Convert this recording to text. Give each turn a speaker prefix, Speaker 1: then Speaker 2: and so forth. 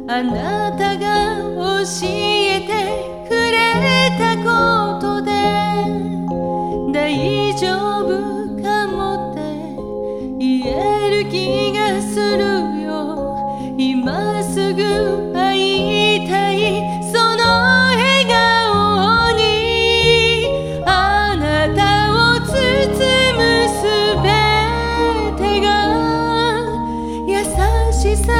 Speaker 1: あなたが教えてくれたことで大丈夫かもって言える気がするよ。今すぐ会いたいその笑顔にあなたを包むすべてが優しさ